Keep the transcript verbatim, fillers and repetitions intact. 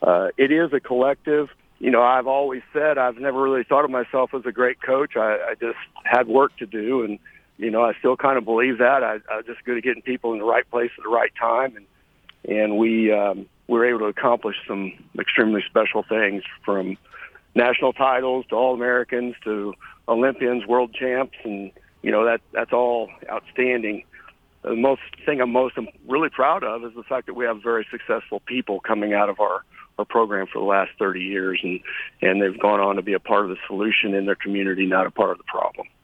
uh, it is a collective. You know, I've always said I've never really thought of myself as a great coach. I, I just had work to do, and, you know, I still kind of believe that. I, I was just good at getting people in the right place at the right time, and and we um, were able to accomplish some extremely special things, from national titles to All-Americans to Olympians, world champs, and, you know, that that's all outstanding. The most thing I'm most I'm really proud of is the fact that we have very successful people coming out of our, our program for the last thirty years, and, and they've gone on to be a part of the solution in their community, not a part of the problem.